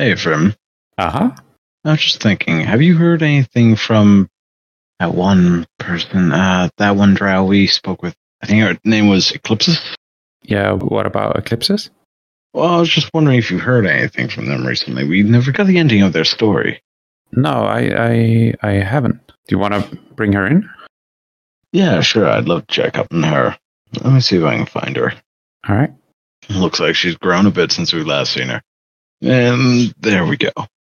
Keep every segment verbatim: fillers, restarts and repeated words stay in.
Hey, Frim. Uh-huh. I was just thinking, have you heard anything from that one person, uh, that one drow we spoke with? I think her name was Eclipsis? Yeah, what about Eclipses? Well, I was just wondering if you heard anything from them recently. We never got the ending of their story. No, I I, I haven't. Do you want to bring her in? Yeah, sure. I'd love to check up on her. Let me see if I can find her. All right. Looks like she's grown a bit since we last seen her. And there we go.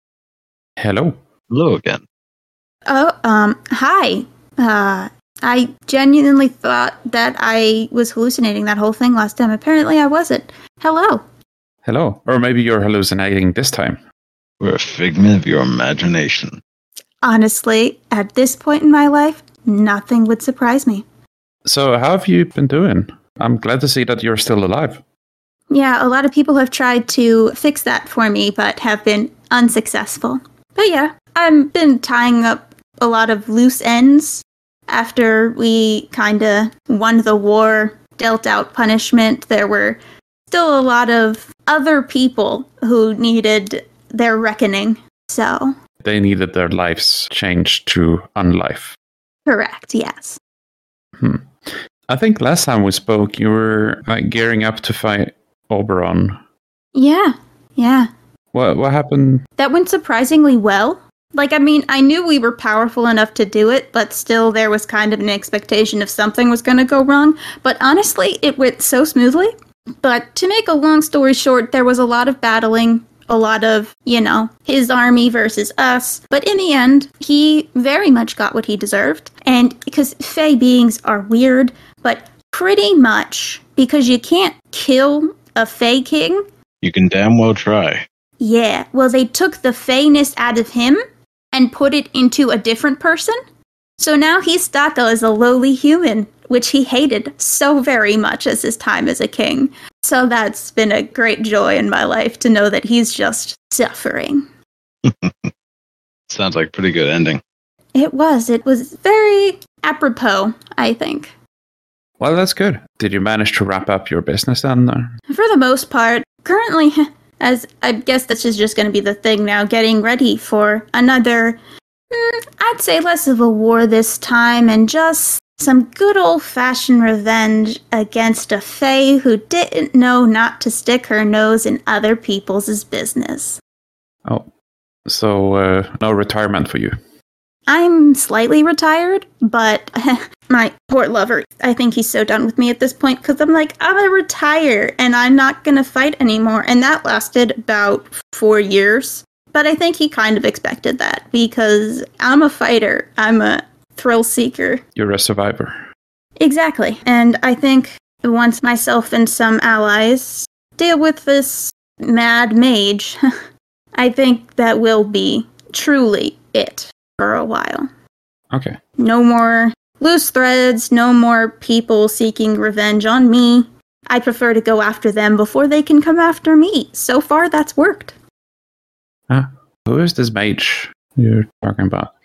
Hello. Hello again. Oh, um, hi. Uh, I genuinely thought that I was hallucinating that whole thing last time. Apparently I wasn't. Hello. Hello. Or maybe you're hallucinating this time. We're a figment of your imagination. Honestly, at this point in my life, nothing would surprise me. So how have you been doing? I'm glad to see that you're still alive. Yeah, a lot of people have tried to fix that for me, but have been unsuccessful. But yeah, I've been tying up a lot of loose ends after we kinda won the war, dealt out punishment. There were still a lot of other people who needed their reckoning, so... They needed their lives changed to unlife. Correct, yes. Hmm. I think last time we spoke, you were uh, gearing up to fight Oberon. Yeah, yeah. What what happened? That went surprisingly well. Like, I mean, I knew we were powerful enough to do it, but still there was kind of an expectation if something was going to go wrong. But honestly, it went so smoothly. But to make a long story short, there was a lot of battling, a lot of, you know, his army versus us. But in the end, he very much got what he deserved. And because Fae beings are weird, but pretty much because you can't kill a Fae king. You can damn well try. Yeah, well, they took the Fae-ness out of him and put it into a different person. So now he's stuck as a lowly human, which he hated so very much as his time as a king. So that's been a great joy in my life to know that he's just suffering. Sounds like a pretty good ending. It was. It was very apropos, I think. Well, that's good. Did you manage to wrap up your business then? Or? For the most part, currently, as I guess this is just going to be the thing now, getting ready for another, mm, I'd say less of a war this time, and just some good old-fashioned revenge against a Fae who didn't know not to stick her nose in other people's business. Oh, so uh, no retirement for you? I'm slightly retired, but my poor lover, I think he's so done with me at this point, because I'm like, I'm gonna retire, and I'm not gonna fight anymore, and that lasted about four years. But I think he kind of expected that, because I'm a fighter, I'm a thrill seeker. You're a survivor. Exactly, and I think once myself and some allies deal with this mad mage, I think that will be truly it. For a while. Okay. No more loose threads, no more people seeking revenge on me. I prefer to go after them before they can come after me. So far, that's worked. Ah, who is this mage you're talking about?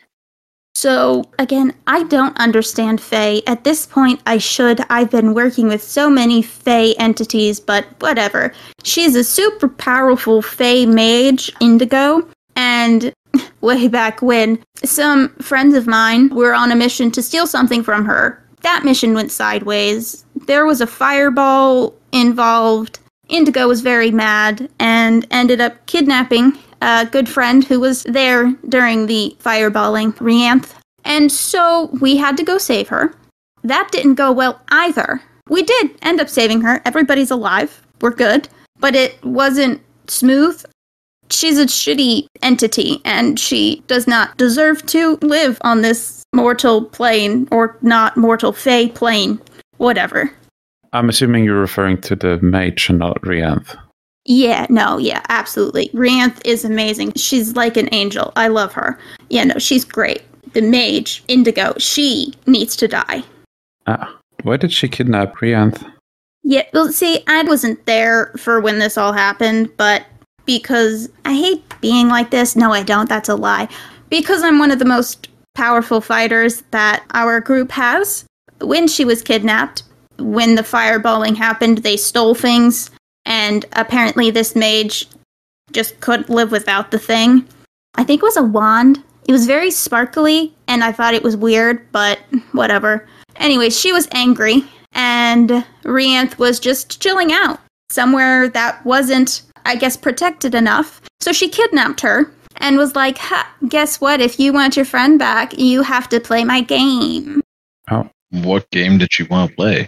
So, again, I don't understand Fae. At this point, I should. I've been working with so many Fae entities, but whatever. She's a super powerful Fae mage, Indigo, and way back when, some friends of mine were on a mission to steal something from her. That mission went sideways. There was a fireball involved. Indigo was very mad and ended up kidnapping a good friend who was there during the fireballing, Rianth. And so we had to go save her. That didn't go well either. We did end up saving her. Everybody's alive. We're good. But it wasn't smooth. She's a shitty entity, and she does not deserve to live on this mortal plane, or not mortal Fae plane, whatever. I'm assuming you're referring to the mage and not Rianth. Yeah, no, yeah, absolutely. Rianth is amazing. She's like an angel. I love her. Yeah, no, she's great. The mage, Indigo, she needs to die. Ah, why did she kidnap Rianth? Yeah, well, see, I wasn't there for when this all happened, but because I hate being like this. No, I don't. That's a lie. Because I'm one of the most powerful fighters that our group has. When she was kidnapped, when the fireballing happened, they stole things. And apparently this mage just couldn't live without the thing. I think it was a wand. It was very sparkly, and I thought it was weird, but whatever. Anyway, she was angry, and Rianth was just chilling out somewhere that wasn't, I guess, protected enough. So she kidnapped her and was like, ha, guess what? If you want your friend back, you have to play my game. Oh. What game did she want to play?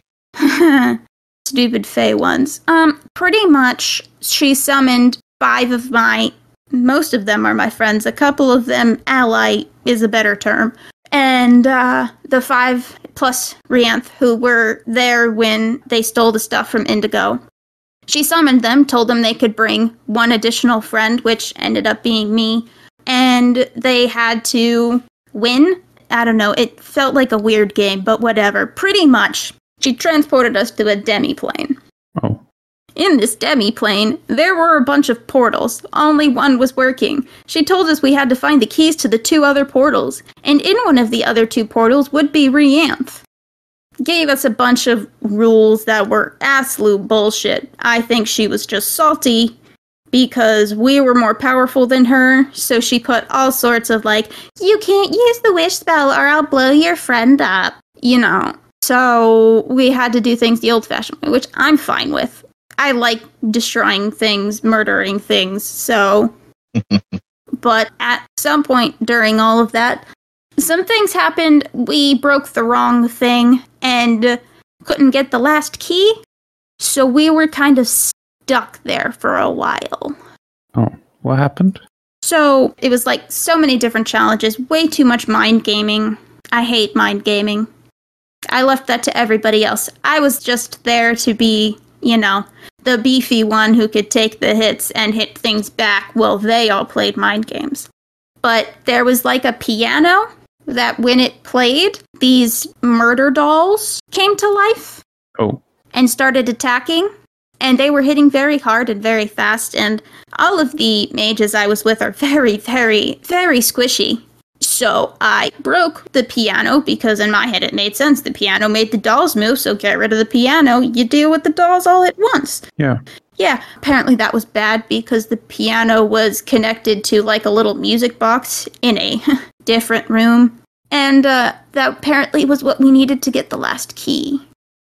Stupid Fae ones. Um, pretty much, she summoned five of my, most of them are my friends. A couple of them, ally is a better term. And uh, the five plus Rianth who were there when they stole the stuff from Indigo. She summoned them, told them they could bring one additional friend, which ended up being me. And they had to win. I don't know, it felt like a weird game, but whatever. Pretty much, she transported us to a demi-plane. Oh. In this demi-plane, there were a bunch of portals. Only one was working. She told us we had to find the keys to the two other portals, and in one of the other two portals would be Rianth. Gave us a bunch of rules that were absolute bullshit. I think she was just salty because we were more powerful than her, so she put all sorts of like, you can't use the wish spell or I'll blow your friend up, you know. So we had to do things the old-fashioned way, which I'm fine with. I like destroying things, murdering things, so... But at some point during all of that, some things happened. We broke the wrong thing and couldn't get the last key, so we were kind of stuck there for a while. Oh, what happened? So it was like so many different challenges, way too much mind gaming. I hate mind gaming. I left that to everybody else. I was just there to be, you know, the beefy one who could take the hits and hit things back while they all played mind games. But there was like a piano that when it played, these murder dolls came to life. Oh. And started attacking. And they were hitting very hard and very fast. And all of the mages I was with are very, very, very squishy. So I broke the piano because in my head it made sense. The piano made the dolls move, so get rid of the piano. You deal with the dolls all at once. Yeah. Yeah, apparently that was bad because the piano was connected to like a little music box in a different room. And uh, that apparently was what we needed to get the last key.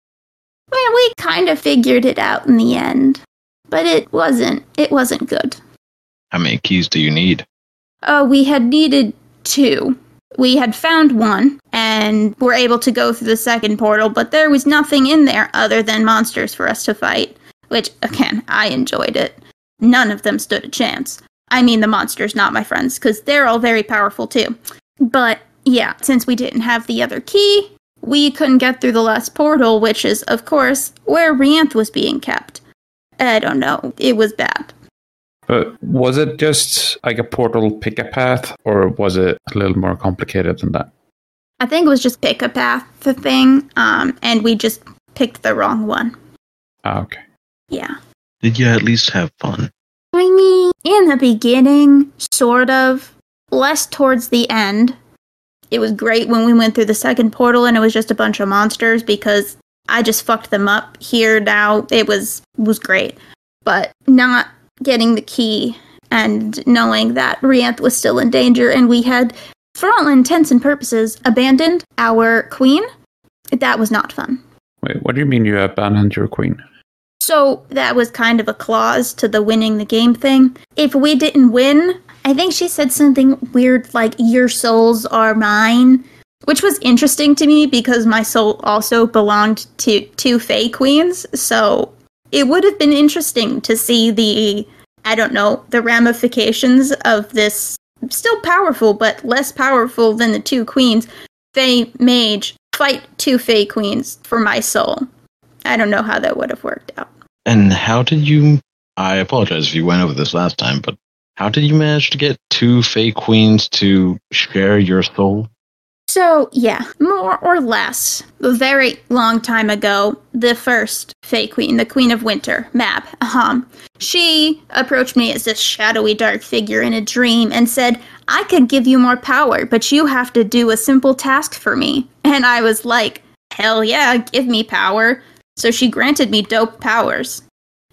Well, we kind of figured it out in the end. But it wasn't, it wasn't good. How many keys do you need? Oh, we had needed two. We had found one, and were able to go through the second portal, but there was nothing in there other than monsters for us to fight. Which, again, I enjoyed it. None of them stood a chance. I mean the monsters, not my friends, because they're all very powerful too. But, yeah, since we didn't have the other key, we couldn't get through the last portal, which is, of course, where Rianth was being kept. I don't know. It was bad. But was it just like a portal pick a path, or was it a little more complicated than that? I think it was just pick a path the thing, um, and we just picked the wrong one. Ah, okay. Yeah. Did you at least have fun? I mean, in the beginning, sort of. Less towards the end. It was great when we went through the second portal and it was just a bunch of monsters because I just fucked them up. Here now, it was was great. But not getting the key and knowing that Rianth was still in danger and we had, for all intents and purposes, abandoned our queen, that was not fun. Wait, what do you mean you abandoned your queen? So that was kind of a clause to the winning the game thing. If we didn't win, I think she said something weird like, your souls are mine, which was interesting to me because my soul also belonged to two Fae Queens. So it would have been interesting to see the, I don't know, the ramifications of this still powerful, but less powerful than the two queens, Fae Mage, fight two Fae Queens for my soul. I don't know how that would have worked out. And how did you... I apologize if you went over this last time, but how did you manage to get two Fae Queens to share your soul? So, yeah, more or less, a very long time ago, the first Fae Queen, the Queen of Winter, Mab, um, she approached me as this shadowy dark figure in a dream and said, I could give you more power, but you have to do a simple task for me. And I was like, hell yeah, give me power. So she granted me dope powers.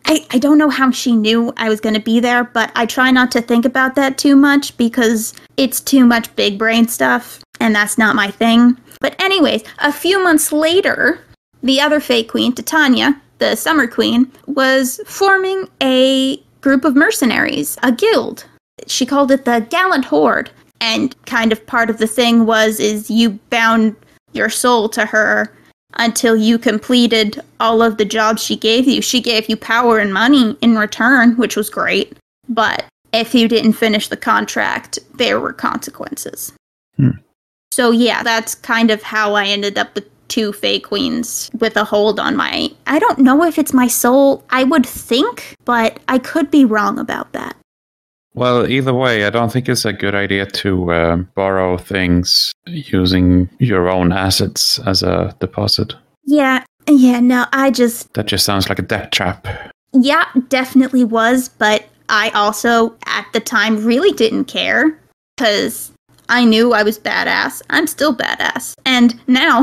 I, I don't know how she knew I was going to be there, but I try not to think about that too much because it's too much big brain stuff, and that's not my thing. But anyways, a few months later, the other Fae Queen, Titania, the Summer Queen, was forming a group of mercenaries, a guild. She called it the Gallant Horde, and kind of part of the thing was is you bound your soul to her until you completed all of the jobs she gave you. She gave you power and money in return, which was great. But if you didn't finish the contract, there were consequences. Hmm. So yeah, that's kind of how I ended up with two Fae Queens with a hold on my... I don't know if it's my soul. I would think, but I could be wrong about that. Well, either way, I don't think it's a good idea to uh, borrow things using your own assets as a deposit. Yeah, yeah, no, I just... That just sounds like a debt trap. Yeah, definitely was, but I also, at the time, really didn't care, because I knew I was badass. I'm still badass. And now,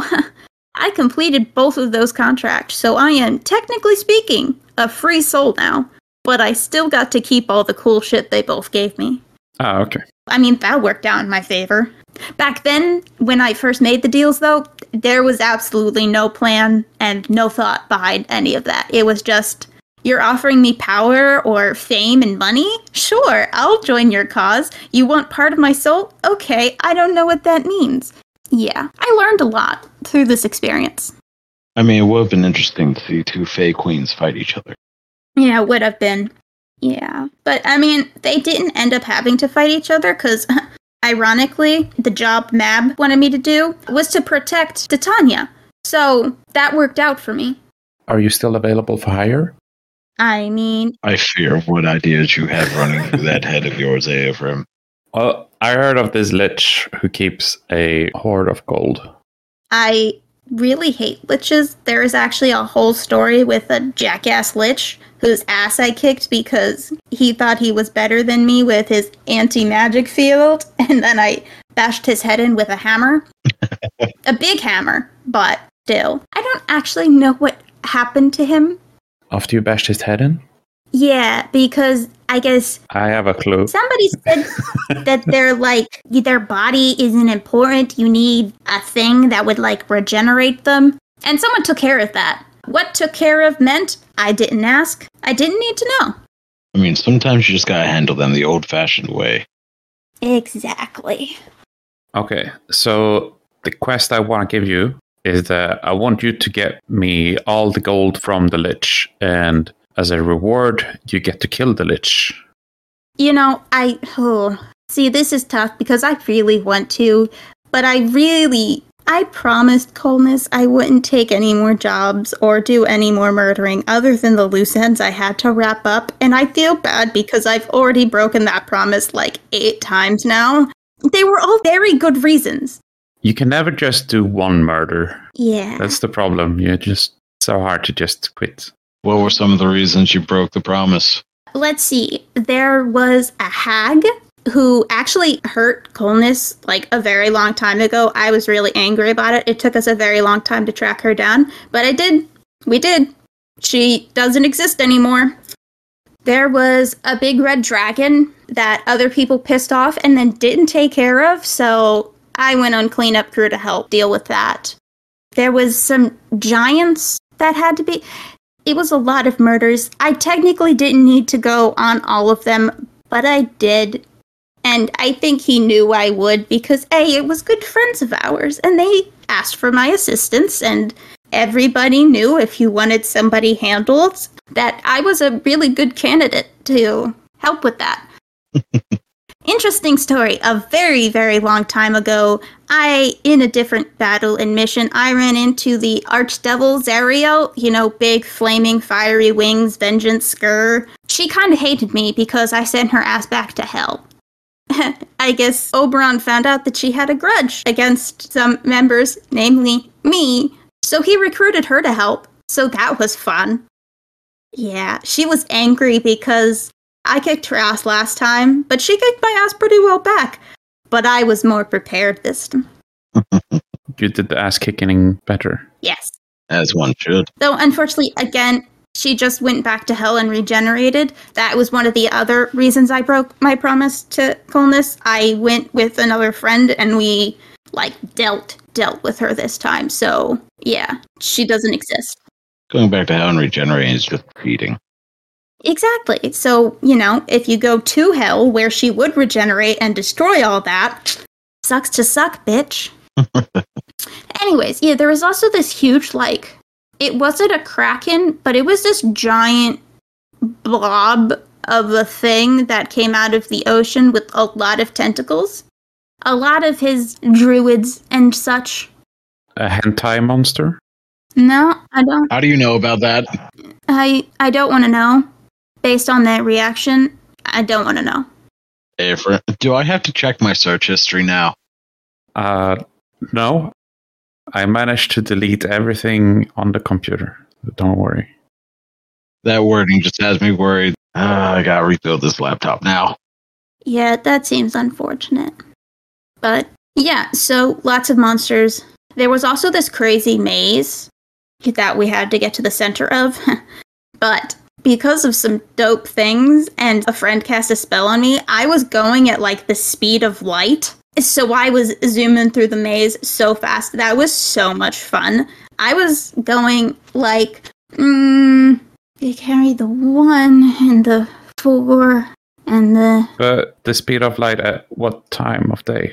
I completed both of those contracts, so I am, technically speaking, a free soul now. But I still got to keep all the cool shit they both gave me. Ah, okay. I mean, that worked out in my favor. Back then, when I first made the deals, though, there was absolutely no plan and no thought behind any of that. It was just, you're offering me power or fame and money? Sure, I'll join your cause. You want part of my soul? Okay, I don't know what that means. Yeah, I learned a lot through this experience. I mean, it would have been interesting to see two Fae Queens fight each other. Yeah, it would have been. Yeah. But, I mean, they didn't end up having to fight each other because, ironically, the job Mab wanted me to do was to protect Titania. So, that worked out for me. Are you still available for hire? I mean... I fear what ideas you have running through that head of yours, Ephraim. Well, I heard of this lich who keeps a hoard of gold. I really hate liches. There is actually a whole story with a jackass lich whose ass I kicked because he thought he was better than me with his anti-magic field, and then I bashed his head in with a hammer. A big hammer, but still. I don't actually know what happened to him. After you bashed his head in? Yeah, because I guess... I have a clue. Somebody said that they're like, their body isn't important, you need a thing that would like regenerate them. And someone took care of that. What took care of meant I didn't ask. I didn't need to know. I mean, sometimes you just gotta handle them the old-fashioned way. Exactly. Okay, so the quest I want to give you is that I want you to get me all the gold from the lich, and as a reward, you get to kill the lich. You know, I... Oh, see, this is tough because I really want to, but I really... I promised Coldness I wouldn't take any more jobs or do any more murdering other than the loose ends I had to wrap up, and I feel bad because I've already broken that promise like eight times now. They were all very good reasons. You can never just do one murder. Yeah. That's the problem. You're just so hard to just quit. What were some of the reasons you broke the promise? Let's see. There was a hag who actually hurt Coldness like a very long time ago. I was really angry about it. It took us a very long time to track her down, but I did. We did. She doesn't exist anymore. There was a big red dragon that other people pissed off and then didn't take care of, so I went on cleanup crew to help deal with that. There was some giants that had to be... It was a lot of murders. I technically didn't need to go on all of them, but I did. And I think he knew I would because, A, it was good friends of ours, and they asked for my assistance, and everybody knew if you wanted somebody handled that I was a really good candidate to help with that. Interesting story. A very, very long time ago, I, in a different battle and mission, I ran into the Archdevil Zariel, you know, big, flaming, fiery wings, vengeance, skur. She kind of hated me because I sent her ass back to hell. I guess Oberon found out that she had a grudge against some members, namely me, so he recruited her to help, so that was fun. Yeah, she was angry because I kicked her ass last time, but she kicked my ass pretty well back. But I was more prepared this time. You did the ass kicking better. Yes. As one should. Though, unfortunately, again, she just went back to hell and regenerated. That was one of the other reasons I broke my promise to Coolness. I went with another friend and we, like, dealt dealt with her this time. So, yeah, she doesn't exist. Going back to hell and regenerating is just cheating. Exactly. So, you know, if you go to hell where she would regenerate and destroy all that, sucks to suck, bitch. Anyways, yeah, there was also this huge, like, it wasn't a kraken, but it was this giant blob of a thing that came out of the ocean with a lot of tentacles. A lot of his druids and such. A hentai monster? No, I don't. How do you know about that? I I don't want to know. Based on that reaction, I don't want to know. Hey, for, do I have to check my search history now? Uh, no. I managed to delete everything on the computer. Don't worry. That wording just has me worried. Uh, I gotta rebuild this laptop now. Yeah, that seems unfortunate. But, yeah, so lots of monsters. There was also this crazy maze that we had to get to the center of. But because of some dope things and a friend cast a spell on me, I was going at, like, the speed of light. So I was zooming through the maze so fast. That was so much fun. I was going, like, mm, you carry the one and the four and the... But the speed of light at what time of day?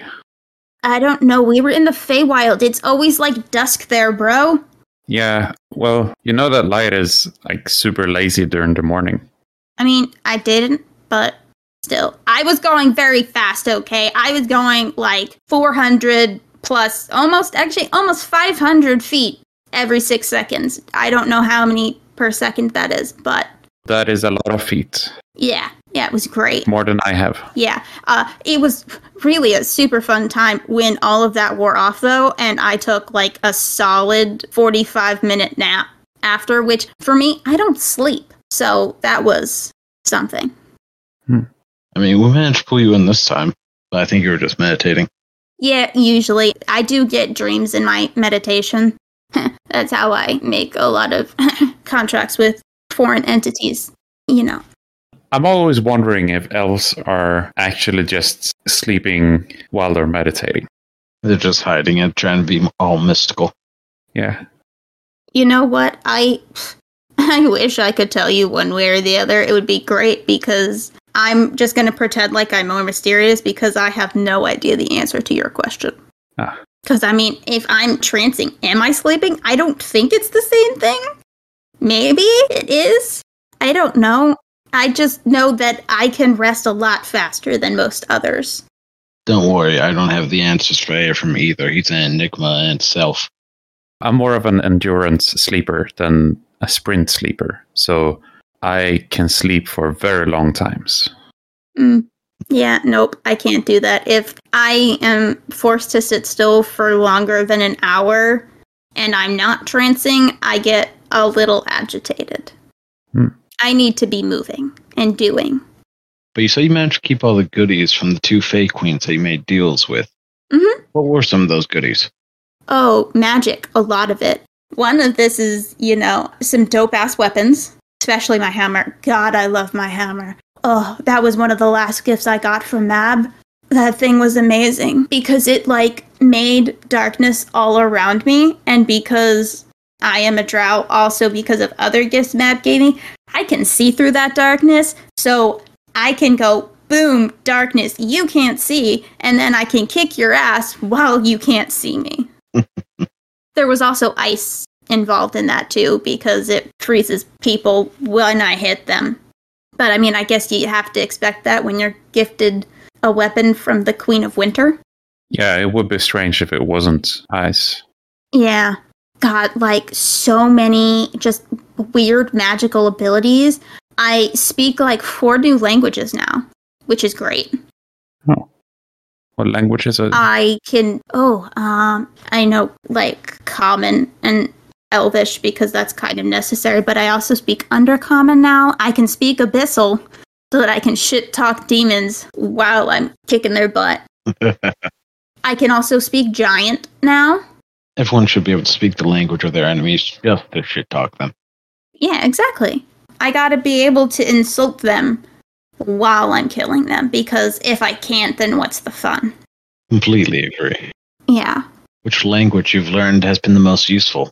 I don't know. We were in the Feywild. It's always, like, dusk there, bro. Yeah, well, you know that light is, like, super lazy during the morning. I mean, I didn't, but still. I was going very fast, okay? I was going, like, four hundred plus, almost, actually, almost five hundred feet every six seconds. I don't know how many per second that is, but... That is a lot of feet. Yeah, yeah, it was great. More than I have. Yeah, uh, it was really a super fun time when all of that wore off, though, and I took, like, a solid forty-five minute nap after, which, for me, I don't sleep. So that was something. Hmm. I mean, we managed to pull you in this time, but I think you were just meditating. Yeah, usually. I do get dreams in my meditation. That's how I make a lot of contracts with foreign entities, you know. I'm always wondering if elves are actually just sleeping while they're meditating. They're just hiding it, trying to be all mystical. Yeah. You know what? I I wish I could tell you one way or the other. It would be great because I'm just going to pretend like I'm more mysterious because I have no idea the answer to your question. Ah. Because, I mean, if I'm trancing, am I sleeping? I don't think it's the same thing. Maybe it is. I don't know. I just know that I can rest a lot faster than most others. Don't worry, I don't have the answers for Air from either. He's an enigma in itself. I'm more of an endurance sleeper than a sprint sleeper, so I can sleep for very long times. Mm. Yeah, nope, I can't do that. If I am forced to sit still for longer than an hour and I'm not trancing, I get a little agitated. Hmm. I need to be moving and doing. But you say you managed to keep all the goodies from the two Fae Queens that you made deals with. Mm-hmm. What were some of those goodies? Oh, magic. A lot of it. One of this is, you know, some dope-ass weapons. Especially my hammer. God, I love my hammer. Oh, that was one of the last gifts I got from Mab. That thing was amazing. Because it, like, made darkness all around me. And because I am a drow, also because of other gifts Mab gave me, I can see through that darkness. So I can go, boom, darkness, you can't see. And then I can kick your ass while you can't see me. There was also ice involved in that, too, because it freezes people when I hit them. But, I mean, I guess you have to expect that when you're gifted a weapon from the Queen of Winter. Yeah, it would be strange if it wasn't ice. Yeah. God, like, so many just weird magical abilities. I speak, like, four new languages now, which is great. Oh. What languages are... I can... Oh, um, I know, like, Common and Elvish because that's kind of necessary, but I also speak Undercommon now. I can speak Abyssal so that I can shit-talk demons while I'm kicking their butt. I can also speak Giant now. Everyone should be able to speak the language of their enemies just to shit talk them. Yeah, exactly. I gotta be able to insult them while I'm killing them, because if I can't, then what's the fun? Completely agree. Yeah. Which language you've learned has been the most useful?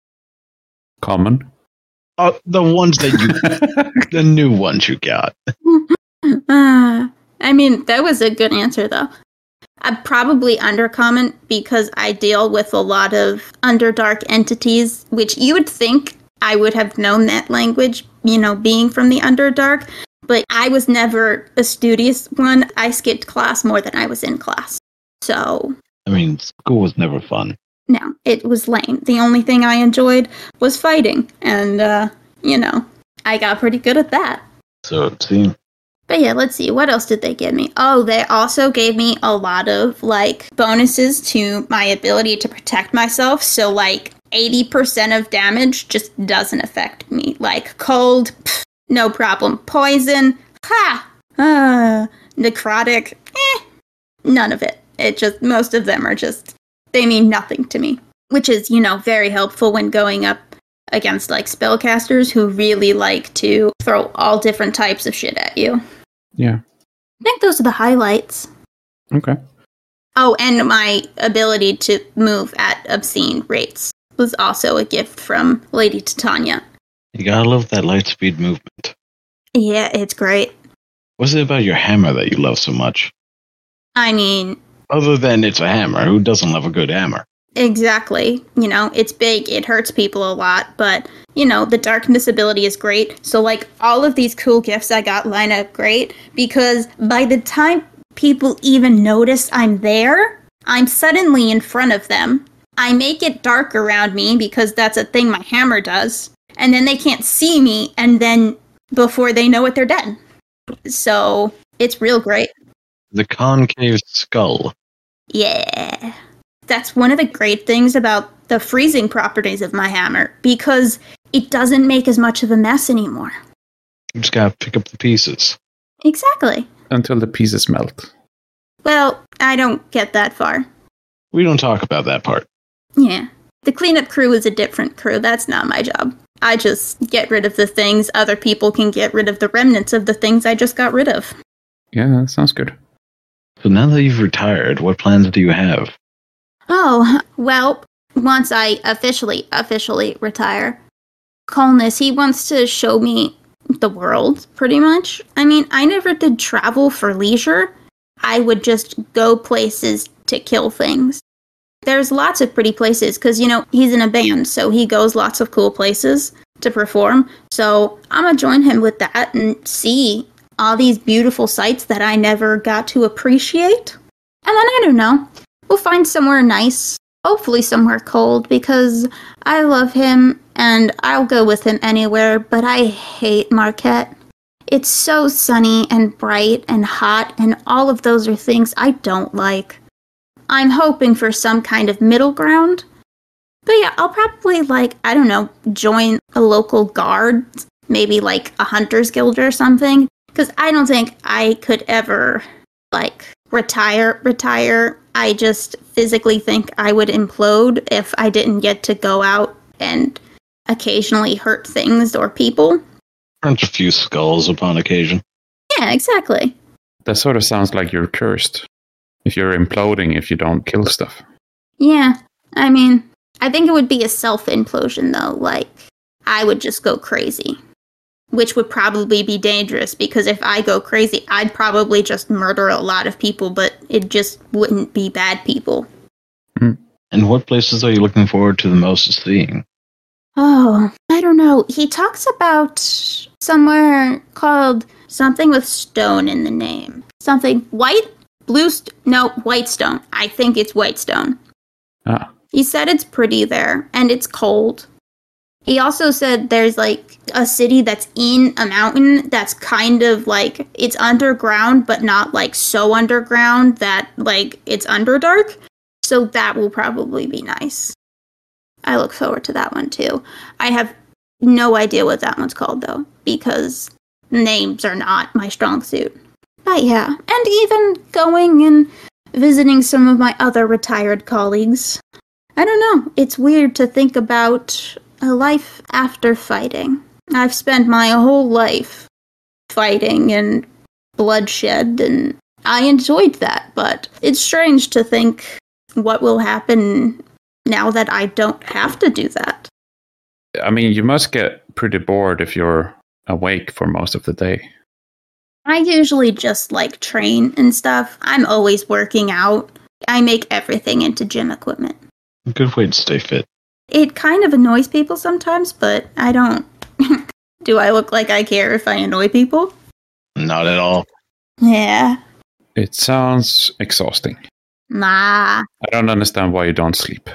Common. Oh, the ones that you, the new ones you got. uh, I mean, that was a good answer, though. I'm probably Undercommon because I deal with a lot of Underdark entities, which you would think I would have known that language, you know, being from the Underdark, but I was never a studious one. I skipped class more than I was in class. So... I mean, school was never fun. No, it was lame. The only thing I enjoyed was fighting, and, uh, you know, I got pretty good at that. So it seemed. But yeah, let's see, what else did they give me? Oh, they also gave me a lot of, like, bonuses to my ability to protect myself, so, like, eighty percent of damage just doesn't affect me. Like, cold, pff, no problem. Poison, ha! Uh, necrotic, eh, none of it. It just, most of them are just, they mean nothing to me. Which is, you know, very helpful when going up against, like, spellcasters who really like to throw all different types of shit at you. Yeah. I think those are the highlights. Okay. Oh, and my ability to move at obscene rates was also a gift from Lady Titania. You gotta love that light speed movement. Yeah, it's great. What's it about your hammer that you love so much? I mean... Other than it's a hammer, who doesn't love a good hammer? Exactly. You know, it's big, it hurts people a lot, but, you know, the darkness ability is great. So, like, all of these cool gifts I got line up great, because by the time people even notice I'm there, I'm suddenly in front of them. I make it dark around me, because that's a thing my hammer does, and then they can't see me, and then before they know it, they're dead. So, it's real great. The concave skull. Yeah. That's one of the great things about the freezing properties of my hammer, because it doesn't make as much of a mess anymore. You just gotta pick up the pieces. Exactly. Until the pieces melt. Well, I don't get that far. We don't talk about that part. Yeah. The cleanup crew is a different crew. That's not my job. I just get rid of the things. Other people can get rid of the remnants of the things I just got rid of. Yeah, that sounds good. So now that you've retired, what plans do you have? Oh, well, once I officially, officially retire, Colness, he wants to show me the world, pretty much. I mean, I never did travel for leisure. I would just go places to kill things. There's lots of pretty places, because, you know, he's in a band, so he goes lots of cool places to perform. So I'm going to join him with that and see all these beautiful sights that I never got to appreciate. And then, I don't know, we'll find somewhere nice, hopefully somewhere cold, because I love him and I'll go with him anywhere, but I hate Marquette. It's so sunny and bright and hot, and all of those are things I don't like. I'm hoping for some kind of middle ground. But yeah, I'll probably, like, I don't know, join a local guard, maybe like a hunter's guild or something, because I don't think I could ever, like, retire, retire. I just physically think I would implode if I didn't get to go out and occasionally hurt things or people. Crunch a few skulls upon occasion. Yeah, exactly. That sort of sounds like you're cursed. If you're imploding if you don't kill stuff. Yeah, I mean, I think it would be a self-implosion, though. Like, I would just go crazy. Which would probably be dangerous, because if I go crazy, I'd probably just murder a lot of people, but it just wouldn't be bad people. Mm. And what places are you looking forward to the most seeing? Oh, I don't know. He talks about somewhere called something with stone in the name. Something white, blue, st- no, Whitestone. I think it's Whitestone. Ah. He said it's pretty there, and it's cold. He also said there's, like, a city that's in a mountain that's kind of, like, it's underground, but not, like, so underground that, like, it's underdark. So that will probably be nice. I look forward to that one, too. I have no idea what that one's called, though, because names are not my strong suit. But yeah, and even going and visiting some of my other retired colleagues. I don't know, it's weird to think about a life after fighting. I've spent my whole life fighting and bloodshed, and I enjoyed that, but it's strange to think what will happen now that I don't have to do that. I mean, you must get pretty bored if you're awake for most of the day. I usually just, like, train and stuff. I'm always working out. I make everything into gym equipment. Good way to stay fit. It kind of annoys people sometimes, but I don't. Do I look like I care if I annoy people? Not at all. Yeah. It sounds exhausting. Nah. I don't understand why you don't sleep.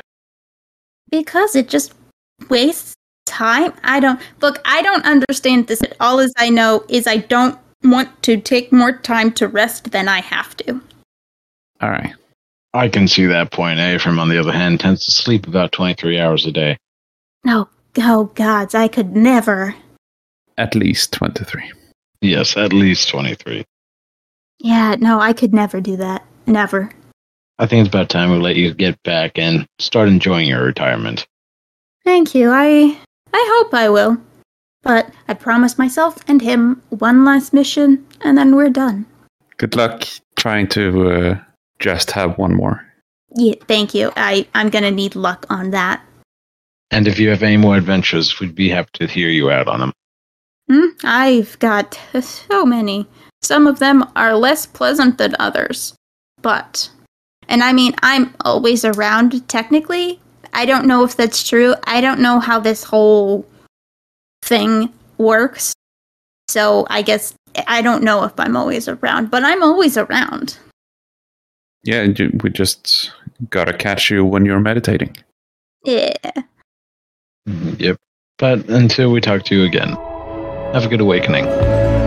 Because it just wastes time. I don't... Look, I don't understand this. All as I know is I don't want to take more time to rest than I have to. All right. I can see that point. Ephraim, on the other hand, tends to sleep about twenty-three hours a day. No. Oh, gods, I could never. At least twenty-three. Yes, at least twenty-three. Yeah, no, I could never do that. Never. I think it's about time we let you get back and start enjoying your retirement. Thank you. I I hope I will. But I promised myself and him one last mission, and then we're done. Good luck trying to uh, just have one more. Yeah, thank you. I, I'm gonna need luck on that. And if you have any more adventures, we'd be happy to hear you out on them. Hmm? I've got so many. Some of them are less pleasant than others. But, and I mean, I'm always around, technically. I don't know if that's true. I don't know how this whole thing works. So I guess I don't know if I'm always around, but I'm always around. Yeah, we just gotta catch you when you're meditating. Yeah. Yep. But until we talk to you again, have a good awakening.